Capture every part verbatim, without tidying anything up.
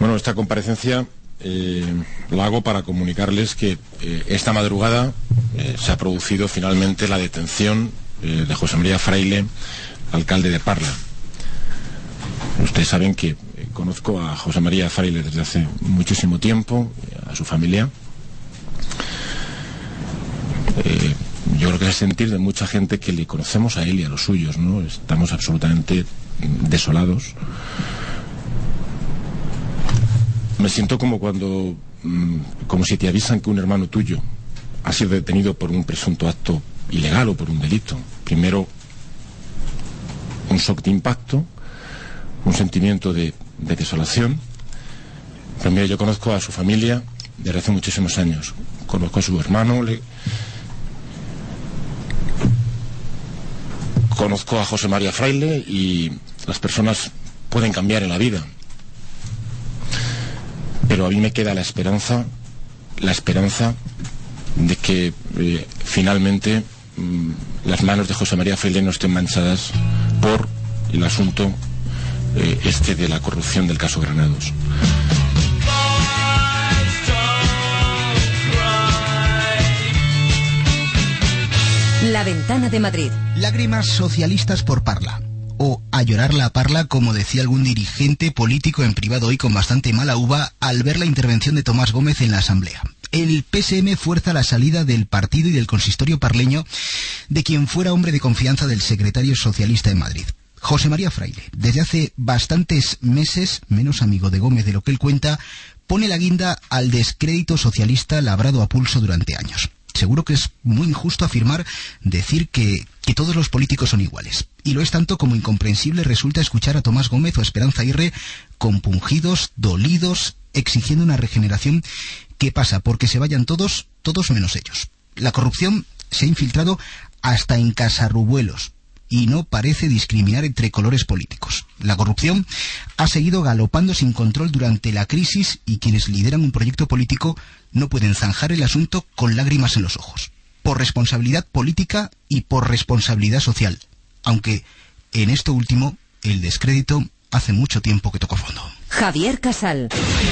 Bueno, esta comparecencia eh, la hago para comunicarles que eh, esta madrugada eh, se ha producido finalmente la detención eh, de José María Fraile, alcalde de Parla. Ustedes saben que eh, conozco a José María Fraile desde hace muchísimo tiempo, a su familia. Eh, yo creo que es el sentir de mucha gente que le conocemos a él y a los suyos, ¿no? Estamos absolutamente desolados. Me siento como cuando, como si te avisan que un hermano tuyo ha sido detenido por un presunto acto ilegal o por un delito. Primero, un shock de impacto, un sentimiento de, de desolación. Primero, yo conozco a su familia desde hace muchísimos años. Conozco a su hermano, le... conozco a José María Fraile, y las personas pueden cambiar en la vida. Pero a mí me queda la esperanza, la esperanza de que eh, finalmente mmm, las manos de José María Fraile no estén manchadas por el asunto eh, este de la corrupción del caso Granados. La Ventana de Madrid. Lágrimas socialistas por Parla. O a llorar la Parla, como decía algún dirigente político en privado hoy con bastante mala uva al ver la intervención de Tomás Gómez en la Asamblea. El P S M fuerza la salida del partido y del consistorio parleño de quien fuera hombre de confianza del secretario socialista en Madrid, José María Fraile. Desde hace bastantes meses, menos amigo de Gómez de lo que él cuenta, pone la guinda al descrédito socialista labrado a pulso durante años. Seguro que es muy injusto afirmar, decir que, que todos los políticos son iguales. Y lo es tanto como incomprensible resulta escuchar a Tomás Gómez o a Esperanza Aguirre compungidos, dolidos, exigiendo una regeneración que pasa porque se vayan todos, todos menos ellos. La corrupción se ha infiltrado hasta en casarrubuelos y no parece discriminar entre colores políticos. La corrupción ha seguido galopando sin control durante la crisis y quienes lideran un proyecto político no pueden zanjar el asunto con lágrimas en los ojos, por responsabilidad política y por responsabilidad social, aunque en esto último el descrédito hace mucho tiempo que tocó fondo. Javier Casal.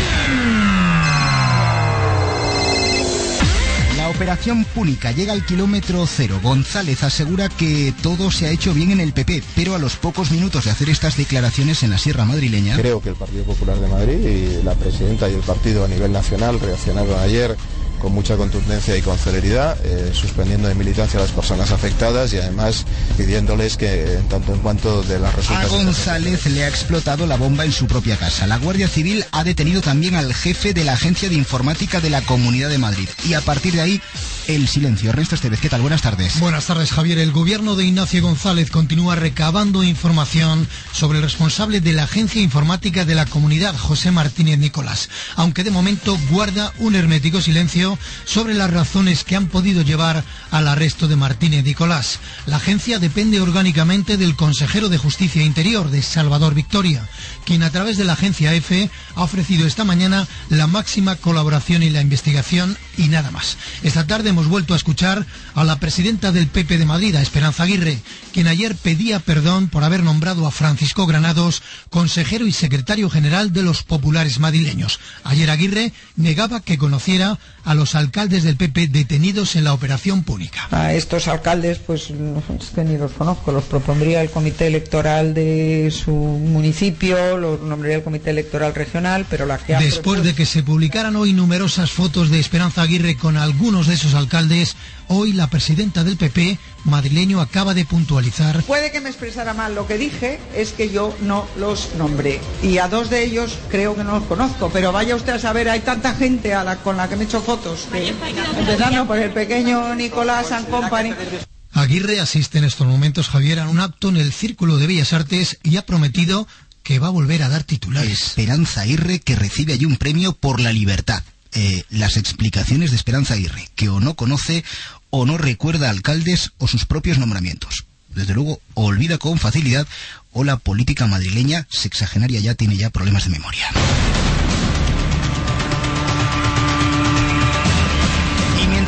La operación Púnica llega al kilómetro cero. González asegura que todo se ha hecho bien en el P P, pero a los pocos minutos de hacer estas declaraciones en la Sierra madrileña... Creo que el Partido Popular de Madrid y la presidenta y el partido a nivel nacional reaccionaron ayer con mucha contundencia y con celeridad, eh, suspendiendo de militancia a las personas afectadas y además pidiéndoles que, en tanto en cuanto de las resultas... A González le ha explotado la bomba en su propia casa. La Guardia Civil ha detenido también al jefe de la Agencia de Informática de la Comunidad de Madrid. Y a partir de ahí, el silencio. Ernesto Estevez, ¿qué tal? Buenas tardes. Buenas tardes, Javier. El gobierno de Ignacio González continúa recabando información sobre el responsable de la Agencia Informática de la Comunidad, José Martínez Nicolás, aunque de momento guarda un hermético silencio sobre las razones que han podido llevar al arresto de Martínez Nicolás. La agencia depende orgánicamente del consejero de Justicia e Interior, de Salvador Victoria, quien a través de la agencia EFE ha ofrecido esta mañana la máxima colaboración en la investigación y nada más. Esta tarde hemos vuelto a escuchar a la presidenta del P P de Madrid, a Esperanza Aguirre, quien ayer pedía perdón por haber nombrado a Francisco Granados consejero y secretario general de los populares madrileños. Ayer Aguirre negaba que conociera a los alcaldes del P P detenidos en la operación Púnica. A estos alcaldes, pues ni los conozco, los propondría el comité electoral de su municipio, los nombraría el comité electoral regional, pero la que ha Después propuesto... de que se publicaran hoy numerosas fotos de Esperanza Aguirre con algunos de esos alcaldes, hoy la presidenta del P P madrileño acaba de puntualizar. Puede que me expresara mal, lo que dije es que yo no los nombré. Y a dos de ellos creo que no los conozco, pero vaya usted a saber, hay tanta gente a la, con la que me he hecho fotos. Que, empezando por el pequeño Nicolás and Company. Aguirre asiste en estos momentos, Javier, a un acto en el Círculo de Bellas Artes y ha prometido que va a volver a dar titulares. Esperanza Aguirre, que recibe allí un premio por la libertad. Eh, las explicaciones de Esperanza Aguirre, que o no conoce o no recuerda alcaldes o sus propios nombramientos. Desde luego, o olvida con facilidad o la política madrileña sexagenaria ya tiene ya problemas de memoria.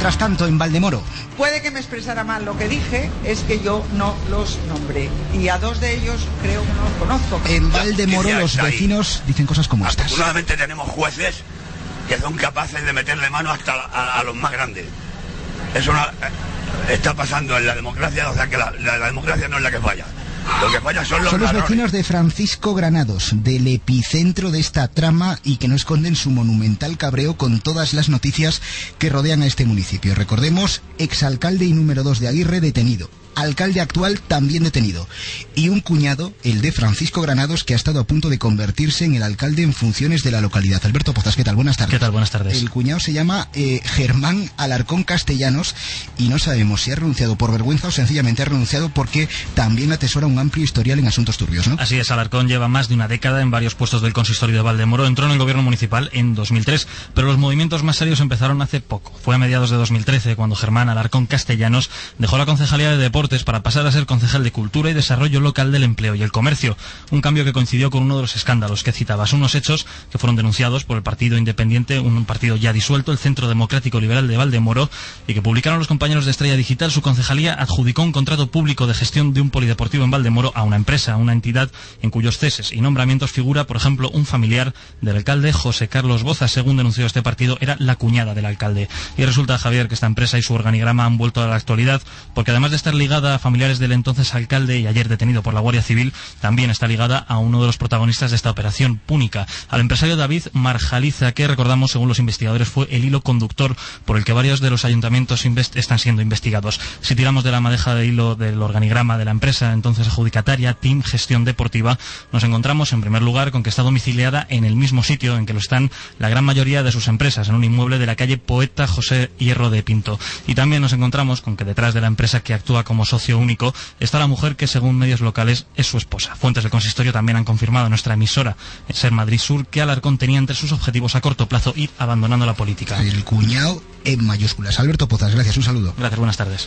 Mientras tanto, en Valdemoro. Puede que me expresara mal, lo que dije es que yo no los nombré. Y a dos de ellos creo que no los conozco. En Valdemoro los vecinos dicen cosas como estas. Afortunadamente tenemos jueces que son capaces de meterle mano hasta a, a, a los más grandes. Eso no, eh, está pasando en la democracia, o sea que la, la, la democracia no es la que falla. Lo que falla son los, son los ladrones. Vecinos de Francisco Granados, del epicentro de esta trama y que no esconden su monumental cabreo con todas las noticias que rodean a este municipio. Recordemos, exalcalde y número dos de Aguirre detenido. Alcalde actual también detenido. Y un cuñado, el de Francisco Granados, que ha estado a punto de convertirse en el alcalde en funciones de la localidad. Alberto Pozas, ¿qué tal? Buenas tardes. ¿Qué tal? Buenas tardes. El cuñado se llama eh, Germán Alarcón Castellanos y no sabemos si ha renunciado por vergüenza o sencillamente ha renunciado porque también atesora un amplio historial en asuntos turbios, ¿no? Así es, Alarcón lleva más de una década en varios puestos del consistorio de Valdemoro. Entró en el gobierno municipal en dos mil tres, pero los movimientos más serios empezaron hace poco. Fue a mediados de dos mil trece cuando Germán Alarcón Castellanos dejó la concejalía de Deportes para pasar a ser concejal de Cultura y Desarrollo Local del Empleo y el Comercio, un cambio que coincidió con uno de los escándalos que citabas, unos hechos que fueron denunciados por el Partido Independiente, un partido ya disuelto, el Centro Democrático Liberal de Valdemoro, y que publicaron los compañeros de Estrella Digital. Su concejalía adjudicó un contrato público de gestión de un polideportivo en Valdemoro a una empresa, a una entidad en cuyos ceses y nombramientos figura, por ejemplo, un familiar del alcalde, José Carlos Boza. Según denunció este partido, era la cuñada del alcalde. Y resulta, Javier, que esta empresa y su organigrama han vuelto a la actualidad, porque además de estar ligada a familiares del entonces alcalde y ayer detenido por la Guardia Civil, también está ligada a uno de los protagonistas de esta operación púnica, al empresario David Marjaliza, que recordamos, según los investigadores, fue el hilo conductor por el que varios de los ayuntamientos están siendo investigados. Si tiramos de la madeja de hilo del organigrama de la empresa entonces adjudicataria Team Gestión Deportiva, nos encontramos en primer lugar con que está domiciliada en el mismo sitio en que lo están la gran mayoría de sus empresas, en un inmueble de la calle Poeta José Hierro de Pinto. Y también nos encontramos con que detrás de la empresa que actúa como socio único está la mujer que, según medios locales, es su esposa. Fuentes del consistorio también han confirmado a nuestra emisora, Ser Madrid Sur, que Alarcón tenía entre sus objetivos a corto plazo ir abandonando la política. El cuñado en mayúsculas. Alberto Pozas, gracias, un saludo. Gracias, buenas tardes.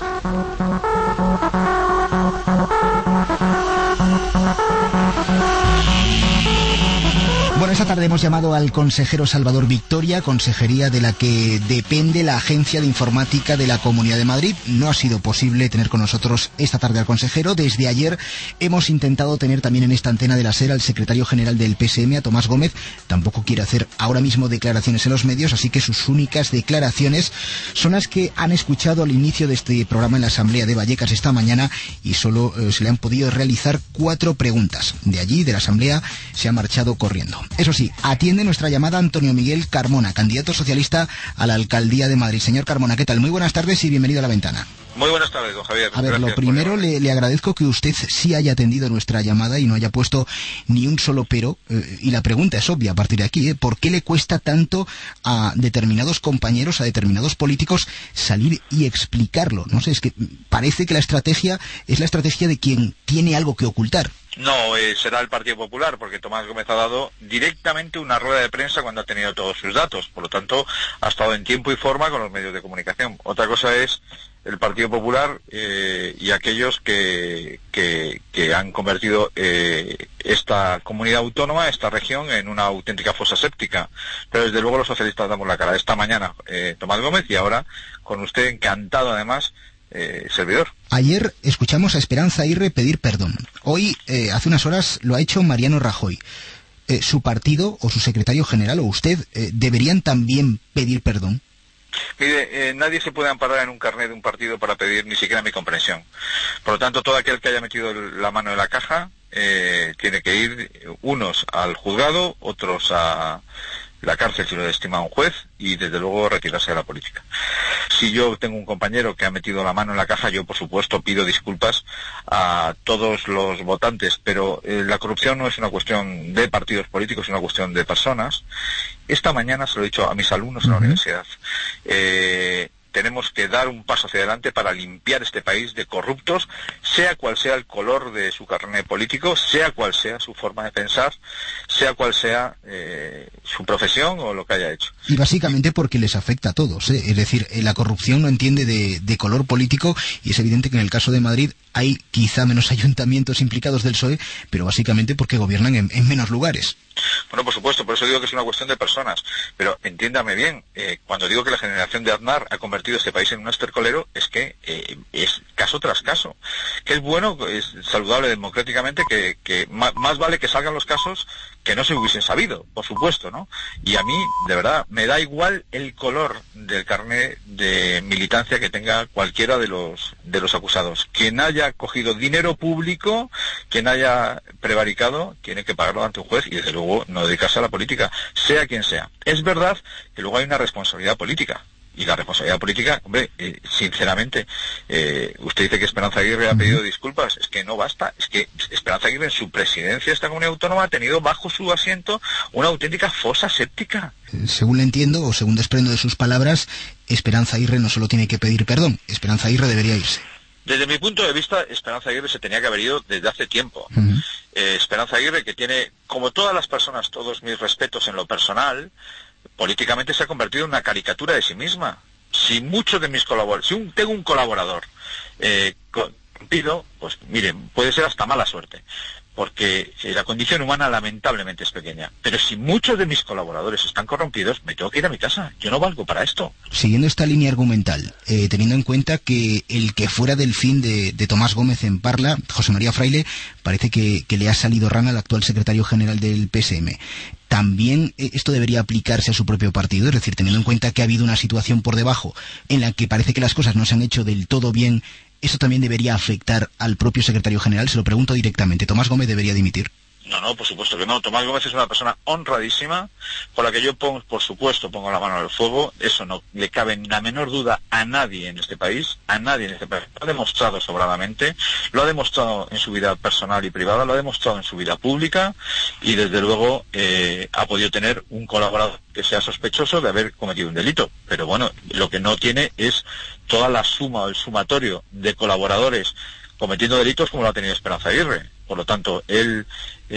Bueno, esta tarde hemos llamado al consejero Salvador Victoria, consejería de la que depende la Agencia de Informática de la Comunidad de Madrid. No ha sido posible tener con nosotros esta tarde al consejero. Desde ayer hemos intentado tener también en esta antena de la SER al secretario general del P S M, a Tomás Gómez. Tampoco quiere hacer ahora mismo declaraciones en los medios, así que sus únicas declaraciones son las que han escuchado al inicio de este programa en la Asamblea de Vallecas esta mañana, y solo eh, se le han podido realizar cuatro preguntas. De allí, de la Asamblea, se ha marchado corriendo. Eso sí, atiende nuestra llamada Antonio Miguel Carmona, candidato socialista a la alcaldía de Madrid. Señor Carmona, ¿qué tal? Muy buenas tardes y bienvenido a La Ventana. Muy buenas tardes, don Javier. A ver, Gracias lo primero, le, le agradezco que usted sí haya atendido nuestra llamada y no haya puesto ni un solo pero. Eh, y la pregunta es obvia a partir de aquí, ¿eh? ¿Por qué le cuesta tanto a determinados compañeros, a determinados políticos, salir y explicarlo? No sé, es que parece que la estrategia es la estrategia de quien tiene algo que ocultar. No, eh, será el Partido Popular, porque Tomás Gómez ha dado directamente una rueda de prensa cuando ha tenido todos sus datos. Por lo tanto, ha estado en tiempo y forma con los medios de comunicación. Otra cosa es el Partido Popular eh, y aquellos que, que, que han convertido eh, esta comunidad autónoma, esta región, en una auténtica fosa séptica. Pero desde luego los socialistas damos la cara. Esta mañana eh, Tomás Gómez y ahora con usted, encantado además, Eh, servidor. Ayer escuchamos a Esperanza Aguirre pedir perdón. Hoy, eh, hace unas horas, lo ha hecho Mariano Rajoy. Eh, ¿Su partido o su secretario general o usted eh, deberían también pedir perdón? Mire, eh, nadie se puede amparar en un carnet de un partido para pedir ni siquiera mi comprensión. Por lo tanto, todo aquel que haya metido la mano en la caja eh, tiene que ir, unos al juzgado, otros a la cárcel si lo estima un juez, y desde luego retirarse de la política. Si yo tengo un compañero que ha metido la mano en la caja, yo por supuesto pido disculpas a todos los votantes, pero eh, la corrupción no es una cuestión de partidos políticos, es una cuestión de personas. Esta mañana se lo he dicho a mis alumnos en la universidad. Eh, tenemos que dar un paso hacia adelante para limpiar este país de corruptos, sea cual sea el color de su carnet político, sea cual sea su forma de pensar, sea cual sea eh, su profesión o lo que haya hecho. Y básicamente porque les afecta a todos, ¿eh? Es decir, la corrupción no entiende de, de color político, y es evidente que en el caso de Madrid hay quizá menos ayuntamientos implicados del P S O E, pero básicamente porque gobiernan en, en menos lugares. Bueno, por supuesto, por eso digo que es una cuestión de personas, pero entiéndame bien, eh, cuando digo que la generación de Aznar ha convertido convertido este país en un estercolero es que eh, es caso tras caso. Que es bueno, es saludable democráticamente, que, que más, más vale que salgan los casos que no se hubiesen sabido, por supuesto, ¿no? Y a mí, de verdad, me da igual el color del carnet de militancia que tenga cualquiera de los de los acusados. Quien haya cogido dinero público, quien haya prevaricado, tiene que pagarlo ante un juez y, desde luego, no dedicarse a la política, sea quien sea. Es verdad que luego hay una responsabilidad política. Y la responsabilidad política, hombre, eh, sinceramente, eh, usted dice que Esperanza Aguirre ha pedido disculpas. Es que no basta. Es que Esperanza Aguirre, en su presidencia de esta comunidad autónoma, ha tenido bajo su asiento una auténtica fosa séptica. Según le entiendo, o según desprendo de sus palabras, Esperanza Aguirre no solo tiene que pedir perdón, Esperanza Aguirre debería irse. Desde mi punto de vista, Esperanza Aguirre se tenía que haber ido desde hace tiempo. Uh-huh. Eh, Esperanza Aguirre, que tiene, como todas las personas, todos mis respetos en lo personal, políticamente se ha convertido en una caricatura de sí misma. Si muchos de mis colaboradores, si un, tengo un colaborador eh, corrompido, pues miren, puede ser hasta mala suerte, porque eh, la condición humana lamentablemente es pequeña. Pero si muchos de mis colaboradores están corrompidos, me tengo que ir a mi casa. Yo no valgo para esto. Siguiendo esta línea argumental, eh, teniendo en cuenta que el que fuera del fin de, de Tomás Gómez en Parla, José María Fraile, parece que, que le ha salido rana al actual secretario general del P S M. También eh, esto debería aplicarse a su propio partido, es decir, teniendo en cuenta que ha habido una situación por debajo en la que parece que las cosas no se han hecho del todo bien, ¿eso también debería afectar al propio secretario general? Se lo pregunto directamente. ¿Tomás Gómez debería dimitir? No, no, por supuesto que no. Tomás Gómez es una persona honradísima, por la que yo, pongo, por supuesto, pongo la mano al fuego. Eso no le cabe ni la menor duda a nadie en este país, a nadie en este país. Lo ha demostrado sobradamente, lo ha demostrado en su vida personal y privada, lo ha demostrado en su vida pública, y desde luego eh, ha podido tener un colaborador que sea sospechoso de haber cometido un delito. Pero bueno, lo que no tiene es toda la suma o el sumatorio de colaboradores cometiendo delitos como lo ha tenido Esperanza Aguirre. Por lo tanto, él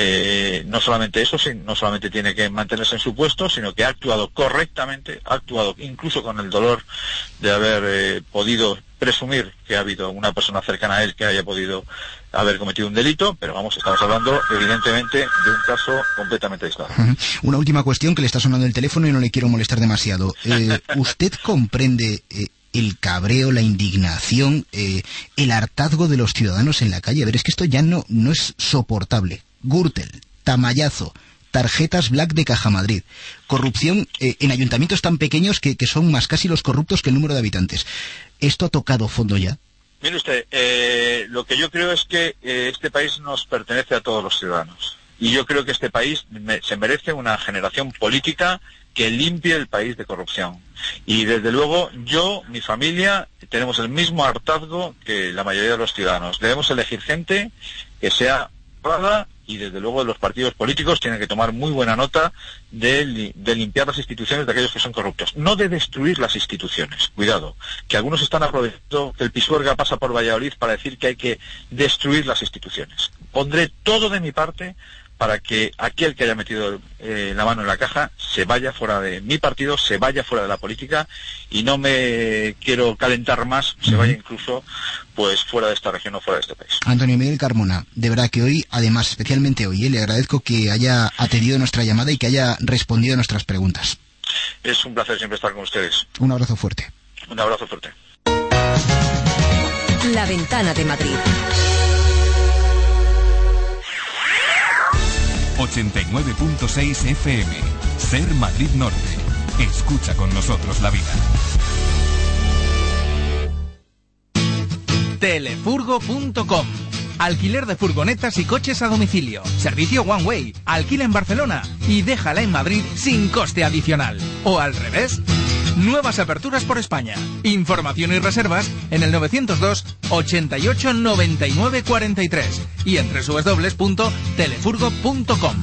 eh, no solamente eso, no solamente tiene que mantenerse en su puesto, sino que ha actuado correctamente, ha actuado incluso con el dolor de haber eh, podido presumir que ha habido una persona cercana a él que haya podido haber cometido un delito, pero vamos, estamos hablando evidentemente de un caso completamente aislado. Una última cuestión, que le está sonando el teléfono y no le quiero molestar demasiado. Eh, ¿Usted comprende eh, el cabreo, la indignación, eh, el hartazgo de los ciudadanos en la calle? A ver, es que esto ya no, no es soportable. Gürtel, Tamayazo, tarjetas black de Caja Madrid, corrupción eh, en ayuntamientos tan pequeños que, que son más casi los corruptos que el número de habitantes. ¿Esto ha tocado fondo ya? Mire usted, eh, lo que yo creo es que eh, este país nos pertenece a todos los ciudadanos. Y yo creo que este país me, se merece una generación política que limpie el país de corrupción. Y desde luego yo, mi familia, tenemos el mismo hartazgo que la mayoría de los ciudadanos. Debemos elegir gente que sea honrada, y desde luego los partidos políticos tienen que tomar muy buena nota de, de limpiar las instituciones de aquellos que son corruptos. No de destruir las instituciones, cuidado, que algunos están aprovechando que el Pisuerga pasa por Valladolid para decir que hay que destruir las instituciones. Pondré todo de mi parte para que aquel que haya metido eh, la mano en la caja se vaya fuera de mi partido, se vaya fuera de la política, y no me quiero calentar más, se vaya incluso pues fuera de esta región o fuera de este país. Antonio Miguel Carmona, de verdad que hoy, además especialmente hoy, eh, le agradezco que haya atendido nuestra llamada y que haya respondido a nuestras preguntas. Es un placer siempre estar con ustedes. Un abrazo fuerte. Un abrazo fuerte. La Ventana de Madrid. ochenta y nueve punto seis F M. Ser Madrid Norte. Escucha con nosotros la vida. Telefurgo punto com. Alquiler de furgonetas y coches a domicilio. Servicio One Way. Alquila en Barcelona y déjala en Madrid sin coste adicional. O al revés. Nuevas aperturas por España. Información y reservas en el novecientos dos, ochenta y ocho, noventa y nueve, cuarenta y tres y en doble u doble u doble u punto telefurgo punto com.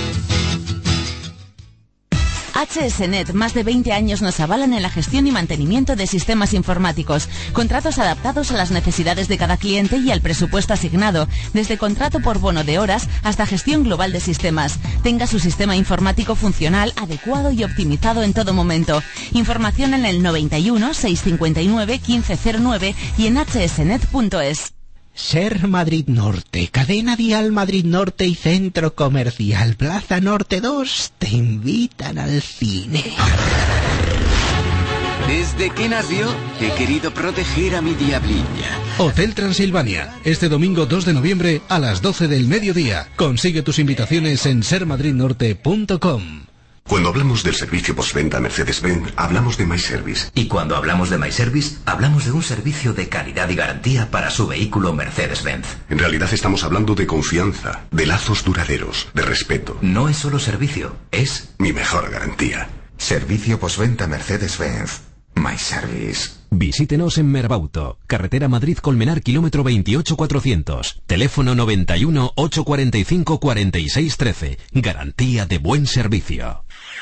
H S Net, más de veinte años nos avalan en la gestión y mantenimiento de sistemas informáticos. Contratos adaptados a las necesidades de cada cliente y al presupuesto asignado, desde contrato por bono de horas hasta gestión global de sistemas. Tenga su sistema informático funcional, adecuado y optimizado en todo momento. Información en el noventa y uno, seiscientos cincuenta y nueve, quince cero nueve y en h s net punto es. Ser Madrid Norte, cadena dial Madrid Norte y Centro Comercial Plaza Norte dos te invitan al cine. Desde que nació, he querido proteger a mi diablilla. Hotel Transilvania, este domingo dos de noviembre a las doce del mediodía. Consigue tus invitaciones en ser madrid norte punto com. Cuando hablamos del servicio postventa Mercedes-Benz, hablamos de MyService. Y cuando hablamos de MyService, hablamos de un servicio de calidad y garantía para su vehículo Mercedes-Benz. En realidad estamos hablando de confianza, de lazos duraderos, de respeto. No es solo servicio, es mi mejor garantía. Servicio postventa Mercedes-Benz. MyService. Visítenos en Merbauto, carretera Madrid-Colmenar, kilómetro veintiocho cuatrocientos. Teléfono noventa y uno, ochocientos cuarenta y cinco, cuarenta y seis trece. Garantía de buen servicio.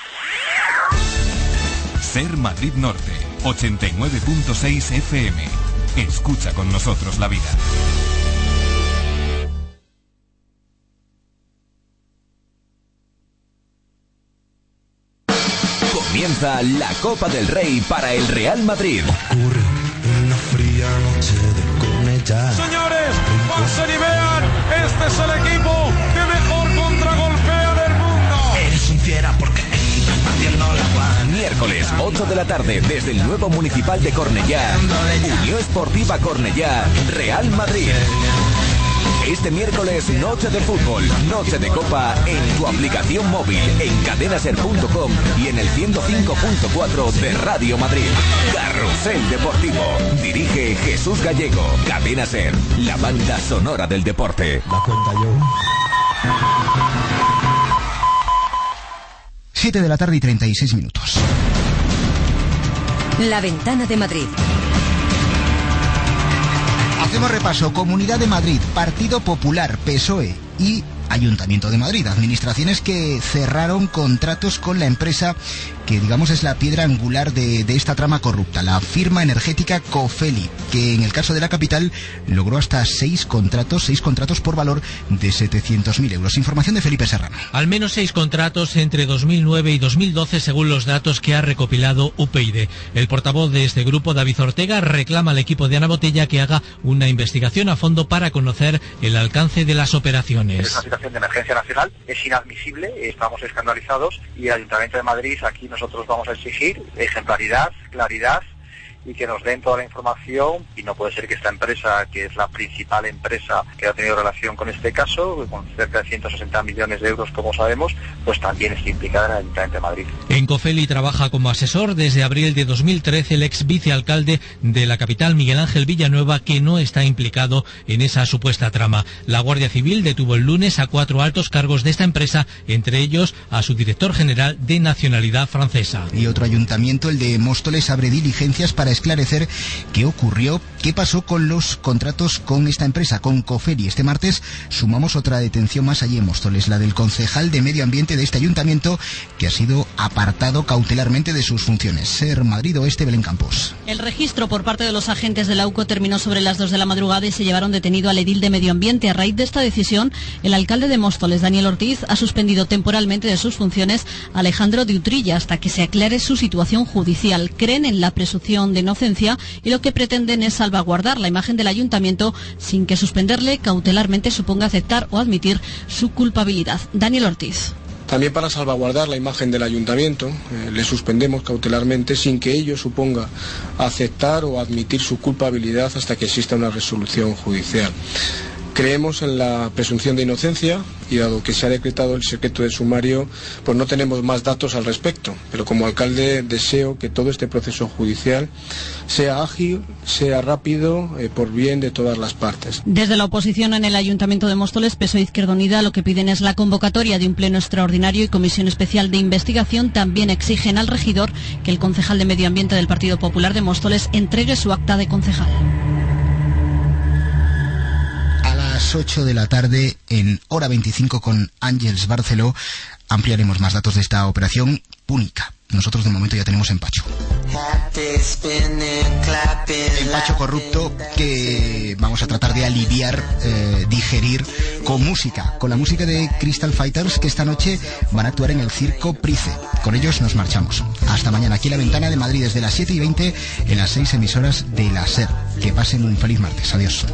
Ser Madrid Norte, ochenta y nueve punto seis F M. Escucha con nosotros la vida. Comienza la Copa del Rey para el Real Madrid. Ocurre una fría noche de Cornellá. Señores, pasen y vean, este es el equipo que mejor contragolpea del mundo. Eres un fiera porque nadie no la va. Miércoles, ocho de la tarde, desde el nuevo Municipal de Cornellá. Unión Esportiva Cornellá, Real Madrid. Este miércoles, noche de fútbol, noche de copa en tu aplicación móvil, en cadenaser punto com y en el ciento cinco punto cuatro de Radio Madrid. Carrusel Deportivo. Dirige Jesús Gallego. Cadena Ser, la banda sonora del deporte. La cuenta yo. siete de la tarde y treinta y seis minutos. La Ventana de Madrid. Hacemos repaso. Comunidad de Madrid, Partido Popular, P S O E y Ayuntamiento de Madrid. Administraciones que cerraron contratos con la empresa que, digamos, es la piedra angular de, de esta trama corrupta, la firma energética Cofeli, que en el caso de la capital logró hasta seis contratos, seis contratos por valor de setecientos mil euros. Información de Felipe Serrano. Al menos seis contratos entre dos mil nueve y dos mil doce, según los datos que ha recopilado U P Yde. El portavoz de este grupo, David Ortega, reclama al equipo de Ana Botella que haga una investigación a fondo para conocer el alcance de las operaciones. Es una situación de emergencia nacional, es inadmisible, estamos escandalizados y el Ayuntamiento de Madrid, aquí nosotros vamos a exigir ejemplaridad, claridad y que nos den toda la información, y no puede ser que esta empresa, que es la principal empresa que ha tenido relación con este caso, con cerca de ciento sesenta millones de euros, como sabemos, pues también esté implicada en el Ayuntamiento de Madrid. En Cofeli trabaja como asesor desde abril de dos mil trece el ex vicealcalde de la capital, Miguel Ángel Villanueva, que no está implicado en esa supuesta trama. La Guardia Civil detuvo el lunes a cuatro altos cargos de esta empresa, entre ellos a su director general de nacionalidad francesa. Y otro ayuntamiento, el de Móstoles, abre diligencias para esclarecer qué ocurrió, qué pasó con los contratos con esta empresa, con Cofeli. Este martes sumamos otra detención más allí en Móstoles, la del concejal de Medio Ambiente de este ayuntamiento, que ha sido apartado cautelarmente de sus funciones. Ser Madrid Oeste, Belén Campos. El registro por parte de los agentes de la U C O terminó sobre las dos de la madrugada y se llevaron detenido al edil de Medio Ambiente. A raíz de esta decisión, el alcalde de Móstoles, Daniel Ortiz, ha suspendido temporalmente de sus funciones a Alejandro de Utrilla hasta que se aclare su situación judicial. Creen en la presunción de inocencia y lo que pretenden es salvaguardar la imagen del ayuntamiento sin que suspenderle cautelarmente suponga aceptar o admitir su culpabilidad. Daniel Ortiz. También para salvaguardar la imagen del ayuntamiento, eh, le suspendemos cautelarmente sin que ello suponga aceptar o admitir su culpabilidad hasta que exista una resolución judicial. Creemos en la presunción de inocencia y dado que se ha decretado el secreto de sumario, pues no tenemos más datos al respecto. Pero como alcalde deseo que todo este proceso judicial sea ágil, sea rápido, eh, por bien de todas las partes. Desde la oposición en el Ayuntamiento de Móstoles, P S O E Izquierda Unida, lo que piden es la convocatoria de un pleno extraordinario y comisión especial de investigación. También exigen al regidor que el concejal de Medio Ambiente del Partido Popular de Móstoles entregue su acta de concejal. A las ocho de la tarde, en hora veinticinco, con Ángels Barceló, ampliaremos más datos de esta operación Púnica. Nosotros de momento ya tenemos empacho. Empacho corrupto que vamos a tratar de aliviar, eh, digerir con música, con la música de Crystal Fighters, que esta noche van a actuar en el Circo Price. Con ellos nos marchamos. Hasta mañana, aquí en La Ventana de Madrid, desde las siete y veinte, en las seis emisoras de la SER. Que pasen un feliz martes. Adiós.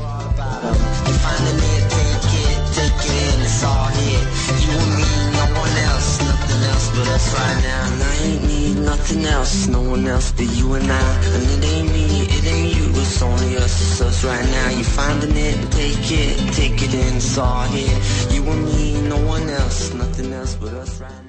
Take it, take it, it's all here. You and me, no one else, nothing else. but us right now. And I ain't need nothing else, no one else but you and I. And it ain't me, it ain't you, it's only us, it's us right now. You finding it, take it, take it in, it's all here. You and me, no one else, nothing else but us right now.